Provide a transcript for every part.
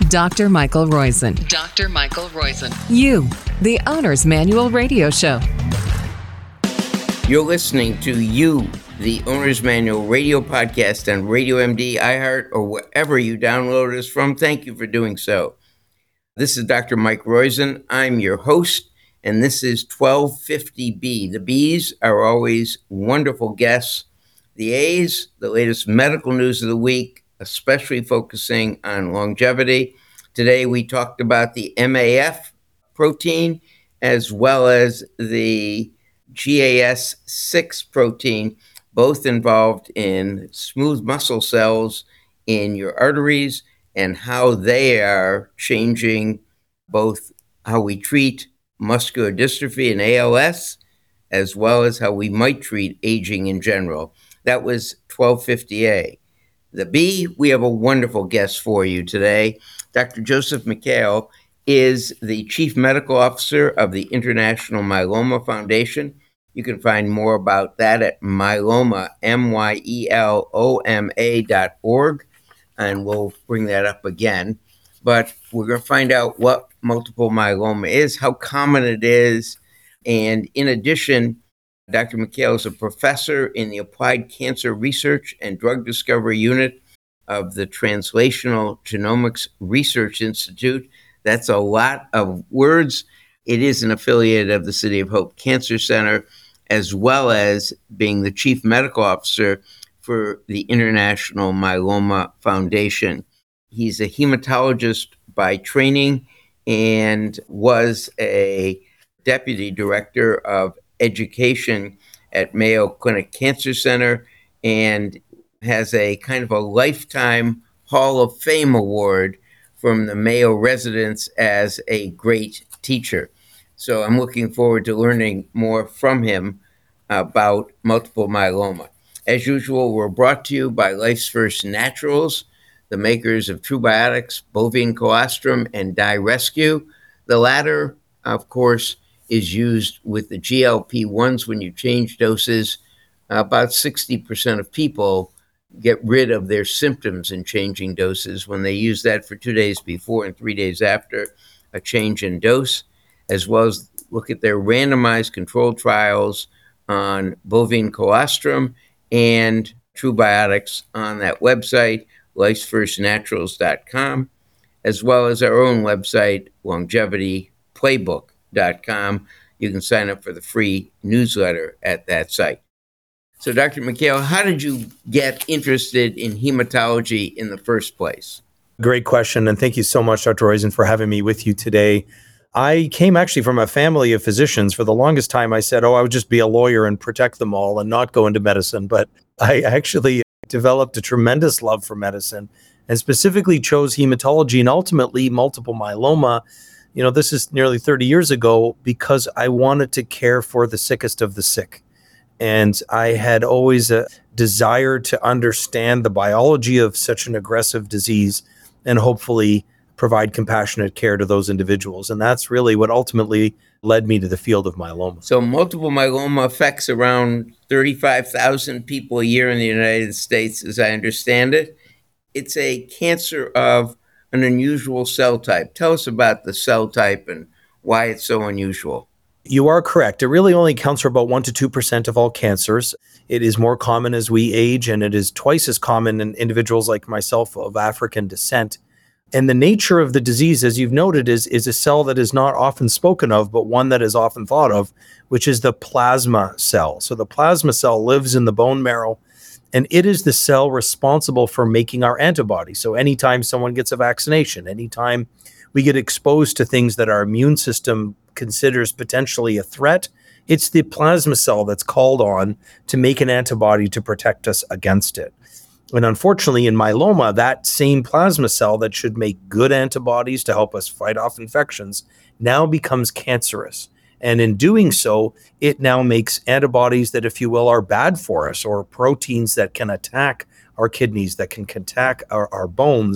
Dr. Michael Roizen. Dr. Michael Roizen. You, the Owner's Manual Radio Show. You're listening to You, the Owner's Manual Radio Podcast on Radio MD, iHeart, or wherever you download us from. Thank you for doing so. This is Dr. Mike Roizen. I'm your host, and this is 1250B. The B's are always wonderful guests. The A's, the latest medical news of the week, especially focusing on longevity. Today we talked about the MAF protein as well as the GAS6 protein, both involved in smooth muscle cells in your arteries and how they are changing both how we treat muscular dystrophy and ALS, as well as how we might treat aging in general. That was 1250A. The B, we have a wonderful guest for you today. Dr. Joseph McHale is the Chief Medical Officer of the International Myeloma Foundation. You can find more about that at myeloma, myeloma.org, and we'll bring that up again. But we're going to find out what multiple myeloma is, how common it is, and in addition, Dr. McHale is a professor in the Applied Cancer Research and Drug Discovery Unit of the Translational Genomics Research Institute. That's a lot of words. It is an affiliate of the City of Hope Cancer Center, as well as being the Chief Medical Officer for the International Myeloma Foundation. He's a hematologist by training and was a Deputy Director of Education at Mayo Clinic Cancer Center and has a kind of a lifetime Hall of Fame award from the Mayo residents as a great teacher. So I'm looking forward to learning more from him about multiple myeloma. As usual, we're brought to you by Life's First Naturals, the makers of Trubiotics, bovine colostrum, and DiRescue. The latter, of course, is used with the GLP-1s when you change doses. About 60% of people get rid of their symptoms in changing doses when they use that for 2 days before and 3 days after a change in dose, as well as look at their randomized controlled trials on bovine colostrum and Trubiotics on that website, lifesfirstnaturals.com, as well as our own website, longevityplaybook.com. You can sign up for the free newsletter at that site. So, Dr. McHale, how did you get interested in hematology in the first place? Great question. And thank you so much, Dr. Roizen, for having me with you today. I came actually from a family of physicians. For the longest time, I said, I would just be a lawyer and protect them all and not go into medicine. But I actually developed a tremendous love for medicine and specifically chose hematology and ultimately multiple myeloma. This is nearly 30 years ago because I wanted to care for the sickest of the sick. And I had always a desire to understand the biology of such an aggressive disease and hopefully provide compassionate care to those individuals. And that's really what ultimately led me to the field of myeloma. So multiple myeloma affects around 35,000 people a year in the United States, as I understand it. It's a cancer of an unusual cell type. Tell us about the cell type and why it's so unusual. You are correct. It really only accounts for about 1% to 2% of all cancers. It is more common as we age, and it is twice as common in individuals like myself of African descent. And the nature of the disease, as you've noted, is a cell that is not often spoken of, but one that is often thought of, which is the plasma cell. So the plasma cell lives in the bone marrow, and it is the cell responsible for making our antibodies. So anytime someone gets a vaccination, anytime we get exposed to things that our immune system considers potentially a threat, it's the plasma cell that's called on to make an antibody to protect us against it. And unfortunately, in myeloma, that same plasma cell that should make good antibodies to help us fight off infections now becomes cancerous. And in doing so, it now makes antibodies that, if you will, are bad for us, or proteins that can attack our kidneys, that can attack our bones,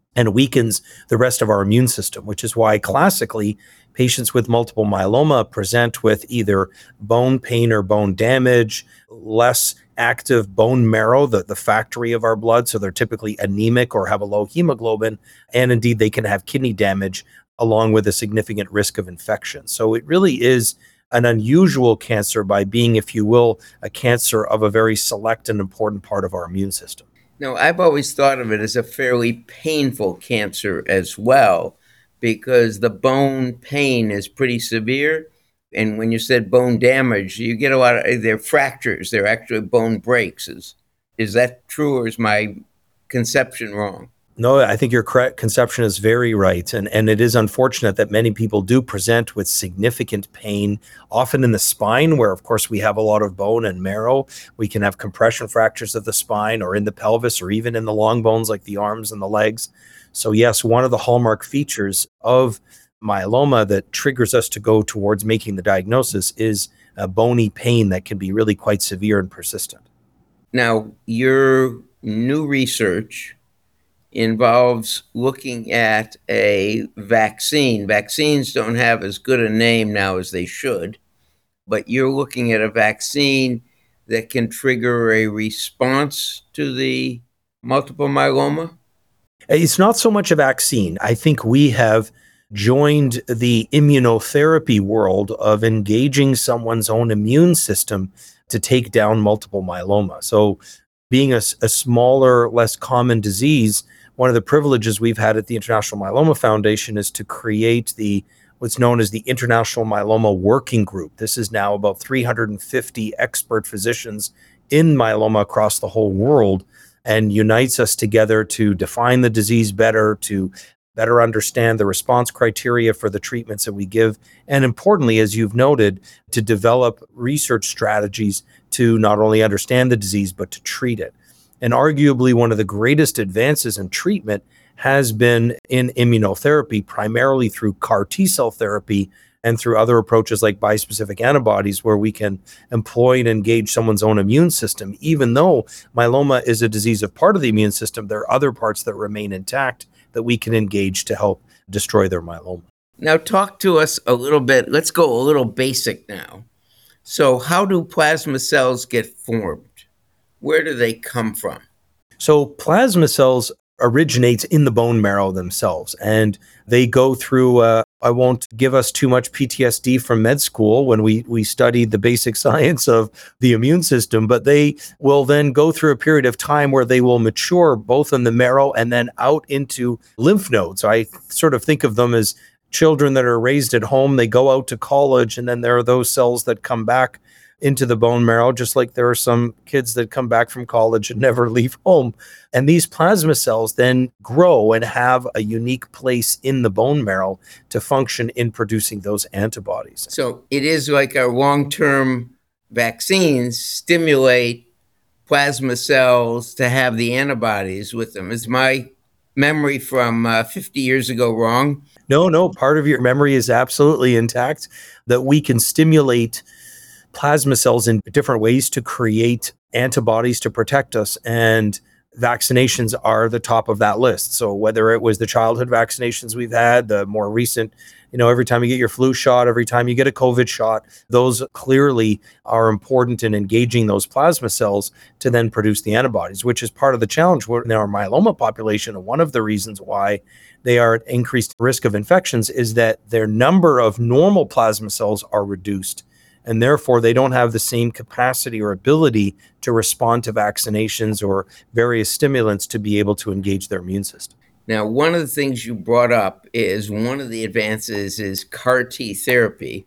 and weakens the rest of our immune system, which is why classically patients with multiple myeloma present with either bone pain or bone damage, less active bone marrow, the factory of our blood. So they're typically anemic or have a low hemoglobin. And indeed, they can have kidney damage along with a significant risk of infection. So it really is an unusual cancer by being, if you will, a cancer of a very select and important part of our immune system. Now, I've always thought of it as a fairly painful cancer as well, because the bone pain is pretty severe. And when you said bone damage, you get a lot of, they're fractures, they're actually bone breaks. Is that true, or is my conception wrong? No, I think your correct conception is very right. And it is unfortunate that many people do present with significant pain, often in the spine, where, of course, we have a lot of bone and marrow. We can have compression fractures of the spine or in the pelvis or even in the long bones like the arms and the legs. So, yes, one of the hallmark features of myeloma that triggers us to go towards making the diagnosis is a bony pain that can be really quite severe and persistent. Now, your new research involves looking at a vaccine. Vaccines don't have as good a name now as they should, but you're looking at a vaccine that can trigger a response to the multiple myeloma? It's not so much a vaccine. I think we have joined the immunotherapy world of engaging someone's own immune system to take down multiple myeloma. So being a smaller, less common disease, one of the privileges we've had at the International Myeloma Foundation is to create what's known as the International Myeloma Working Group. This is now about 350 expert physicians in myeloma across the whole world, and unites us together to define the disease better, to better understand the response criteria for the treatments that we give, and importantly, as you've noted, to develop research strategies to not only understand the disease, but to treat it. And arguably one of the greatest advances in treatment has been in immunotherapy, primarily through CAR T-cell therapy and through other approaches like bispecific antibodies, where we can employ and engage someone's own immune system. Even though myeloma is a disease of part of the immune system, there are other parts that remain intact that we can engage to help destroy their myeloma. Now talk to us a little bit. Let's go a little basic now. So how do plasma cells get formed? Where do they come from? So plasma cells originate in the bone marrow themselves, and they go through, I won't give us too much PTSD from med school when we studied the basic science of the immune system, but they will then go through a period of time where they will mature both in the marrow and then out into lymph nodes. I sort of think of them as children that are raised at home. They go out to college, and then there are those cells that come back into the bone marrow, just like there are some kids that come back from college and never leave home. And these plasma cells then grow and have a unique place in the bone marrow to function in producing those antibodies. So it is like our long-term vaccines stimulate plasma cells to have the antibodies with them. Is my memory from 50 years ago wrong? No, part of your memory is absolutely intact, that we can stimulate plasma cells in different ways to create antibodies to protect us, and vaccinations are the top of that list. So whether it was the childhood vaccinations we've had, the more recent, every time you get your flu shot, every time you get a COVID shot, those clearly are important in engaging those plasma cells to then produce the antibodies, which is part of the challenge in our myeloma population. And one of the reasons why they are at increased risk of infections is that their number of normal plasma cells are reduced, and therefore they don't have the same capacity or ability to respond to vaccinations or various stimulants to be able to engage their immune system. Now, one of the things you brought up is one of the advances is CAR T therapy.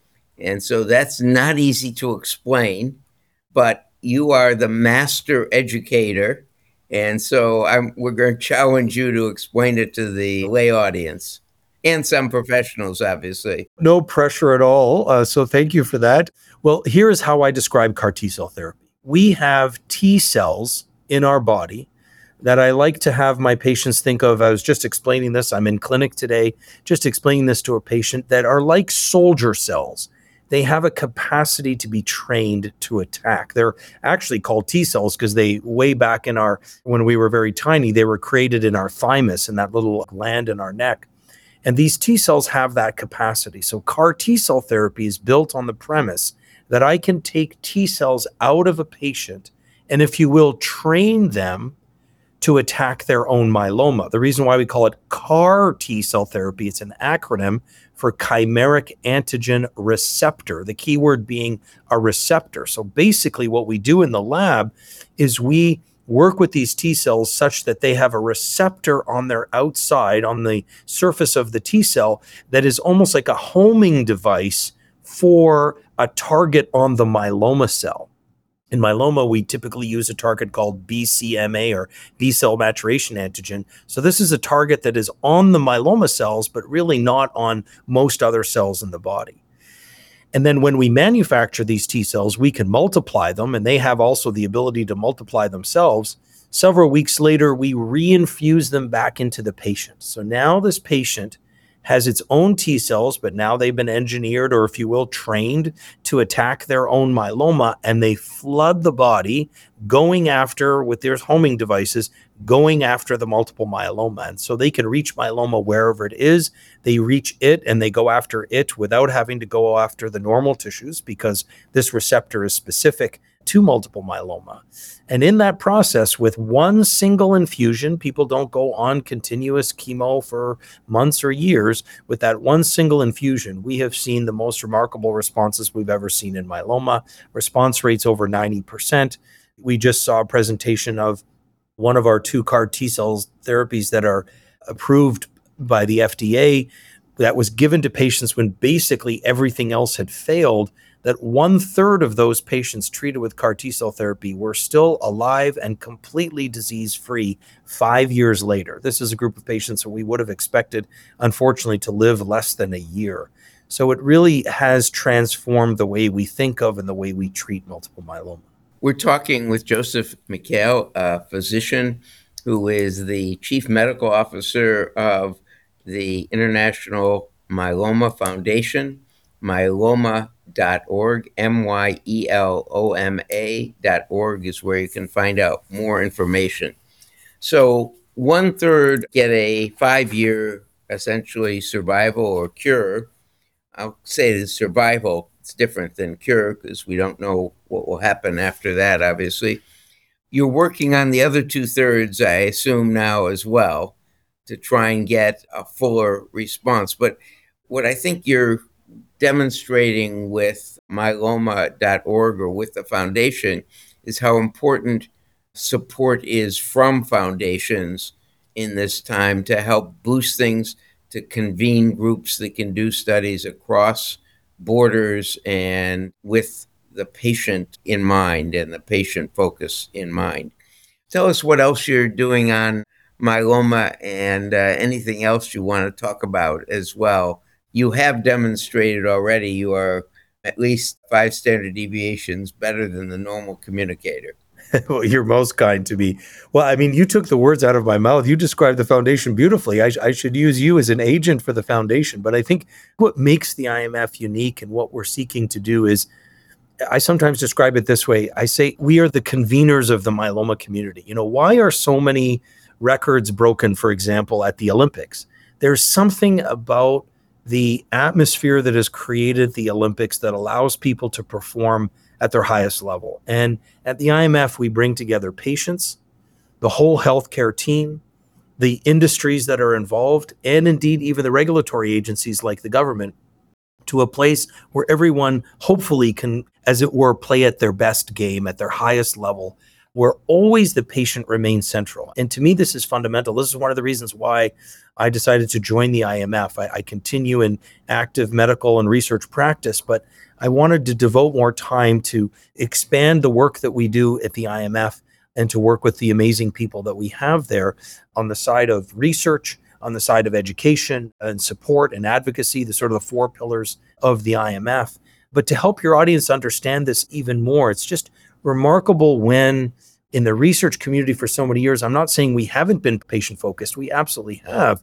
And so that's not easy to explain, but you are the master educator. And so we're going to challenge you to explain it to the lay audience. And some professionals, obviously. No pressure at all. So thank you for that. Well, here is how I describe CAR T-cell therapy. We have T cells in our body that I like to have my patients think of. I was just explaining this. I'm in clinic today, just explaining this to a patient, that are like soldier cells. they have a capacity to be trained to attack. They're actually called T cells because they, way back when we were very tiny, they were created in our thymus, in that little gland in our neck. And these T cells have that capacity. So CAR T cell therapy is built on the premise that I can take T cells out of a patient and, if you will, train them to attack their own myeloma. The reason why we call it CAR T cell therapy, it's an acronym for chimeric antigen receptor, the key word being a receptor. So basically what we do in the lab is we work with these T cells such that they have a receptor on their outside, on the surface of the T cell, that is almost like a homing device for a target on the myeloma cell. In myeloma, we typically use a target called BCMA, or B cell maturation antigen. So this is a target that is on the myeloma cells, but really not on most other cells in the body. And then when we manufacture these T cells, we can multiply them, and they have also the ability to multiply themselves. Several weeks later, we reinfuse them back into the patient. So now this patient has its own T cells, but now they've been engineered, or if you will, trained to attack their own myeloma, and they flood the body going after, with their homing devices, going after the multiple myeloma. And so they can reach myeloma wherever it is. They reach it and they go after it without having to go after the normal tissues, because this receptor is specific to multiple myeloma. And in that process, with one single infusion, people don't go on continuous chemo for months or years. With that one single infusion, we have seen the most remarkable responses we've ever seen in myeloma. Response rates over 90%. We just saw a presentation of one of our 2 CAR T cells therapies that are approved by the FDA that was given to patients when basically everything else had failed, that 1/3 of those patients treated with CAR T cell therapy were still alive and completely disease-free 5 years later. This is a group of patients that we would have expected, unfortunately, to live less than a year. So it really has transformed the way we think of and the way we treat multiple myeloma. We're talking with Joseph McHale, a physician who is the Chief Medical Officer of the International Myeloma Foundation, myeloma.org, myeloma.org is where you can find out more information. So 1/3 get a 5-year, essentially, survival or cure. I'll say the survival. It's different than cure because we don't know what will happen after that, obviously. You're working on the other 2/3, I assume, now as well, to try and get a fuller response. But what I think you're demonstrating with myeloma.org, or with the foundation, is how important support is from foundations in this time to help boost things, to convene groups that can do studies across borders and with the patient in mind and the patient focus in mind. Tell us what else you're doing on myeloma, and anything else you want to talk about as well. You have demonstrated already you are at least 5 standard deviations better than the normal communicator. Well, you're most kind to me. Well, I mean, you took the words out of my mouth. You described the foundation beautifully. I should use you as an agent for the foundation. But I think what makes the IMF unique and what we're seeking to do is, I sometimes describe it this way. I say we are the conveners of the myeloma community. You know, why are so many records broken, for example, at the Olympics? There's something about the atmosphere that has created the Olympics that allows people to perform at their highest level. And at the IMF, we bring together patients, the whole healthcare team, the industries that are involved, and indeed even the regulatory agencies like the government, to a place where everyone hopefully can, as it were, play at their best game, at their highest level, where always the patient remains central. And to me, this is fundamental. This is one of the reasons why I decided to join the IMF. I continue in active medical and research practice, but I wanted to devote more time to expand the work that we do at the IMF and to work with the amazing people that we have there on the side of research, on the side of education and support and advocacy, the sort of the 4 pillars of the IMF. But to help your audience understand this even more, it's just remarkable when in the research community for so many years, I'm not saying we haven't been patient focused, we absolutely have,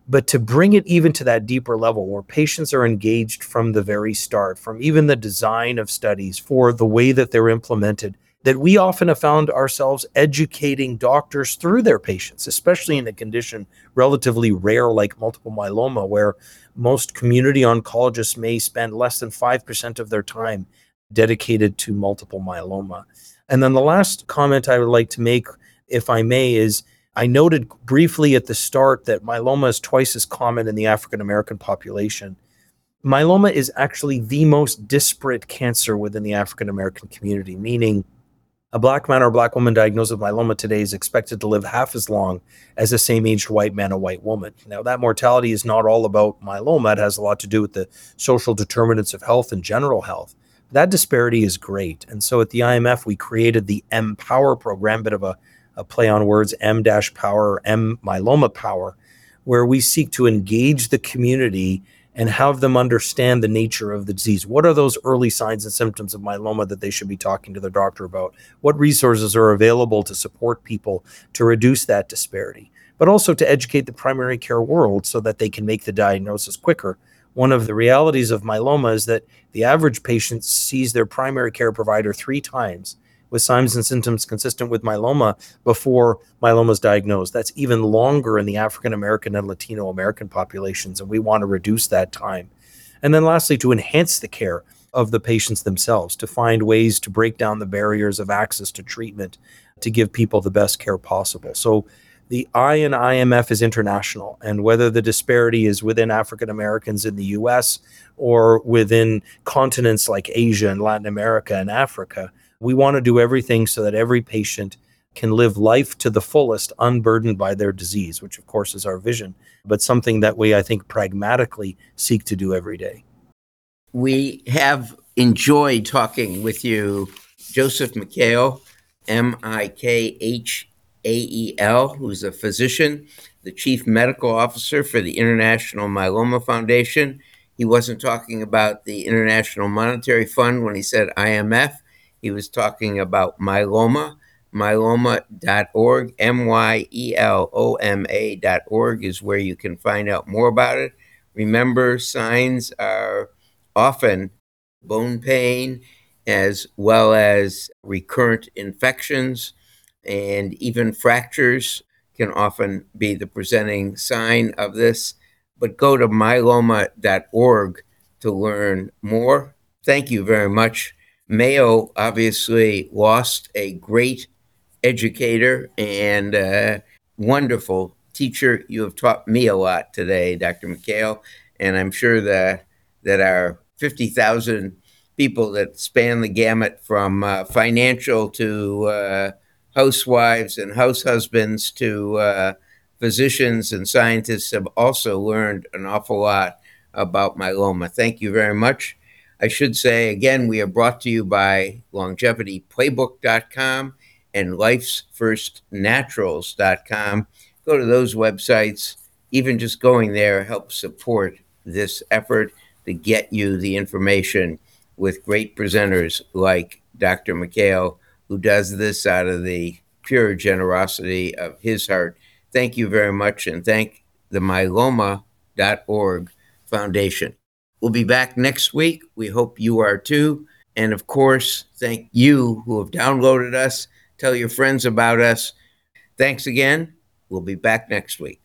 But to bring it even to that deeper level where patients are engaged from the very start, from even the design of studies for the way that they're implemented, that we often have found ourselves educating doctors through their patients, especially in a condition relatively rare like multiple myeloma, where most community oncologists may spend less than 5% of their time dedicated to multiple myeloma. And then the last comment I would like to make, if I may, is I noted briefly at the start that myeloma is twice as common in the African American population. Myeloma is actually the most disparate cancer within the African American community, meaning a Black man or a Black woman diagnosed with myeloma today is expected to live half as long as a same-aged white man or white woman. Now, that mortality is not all about myeloma. It has a lot to do with the social determinants of health and general health. That disparity is great. And so at the IMF, we created the M-Power program, a bit of a play on words, M-Power, M Myeloma Power, where we seek to engage the community and have them understand the nature of the disease. What are those early signs and symptoms of myeloma that they should be talking to their doctor about? What resources are available to support people to reduce that disparity, but also to educate the primary care world so that they can make the diagnosis quicker. One of the realities of myeloma is that the average patient sees their primary care provider 3 times with signs and symptoms consistent with myeloma before myeloma is diagnosed. That's even longer in the African American and Latino American populations, and we want to reduce that time. And then lastly, to enhance the care of the patients themselves, to find ways to break down the barriers of access to treatment, to give people the best care possible. So the I in IMF is international, and whether the disparity is within African Americans in the US or within continents like Asia and Latin America and Africa, we want to do everything so that every patient can live life to the fullest, unburdened by their disease, which of course is our vision, but something that we, I think, pragmatically seek to do every day. We have enjoyed talking with you, Joseph McHale, Mikhael, who's a physician, the Chief Medical Officer for the International Myeloma Foundation. He wasn't talking about the International Monetary Fund when he said IMF. He was talking about myeloma. Myeloma.org, myeloma.org is where you can find out more about it. Remember, signs are often bone pain as well as recurrent infections, and even fractures can often be the presenting sign of this. But go to myeloma.org to learn more. Thank you very much. Mayo obviously lost a great educator and wonderful teacher. You have taught me a lot today, Dr. McHale, and I'm sure that our 50,000 people that span the gamut from financial to housewives and house husbands to physicians and scientists have also learned an awful lot about myeloma. Thank you very much. I should say, again, we are brought to you by LongevityPlaybook.com and Life'sFirstNaturals.com. Go to those websites. Even just going there helps support this effort to get you the information with great presenters like Dr. McHale, who does this out of the pure generosity of his heart. Thank you very much, and thank the myeloma.org Foundation. We'll be back next week. We hope you are too. And of course, thank you who have downloaded us. Tell your friends about us. Thanks again. We'll be back next week.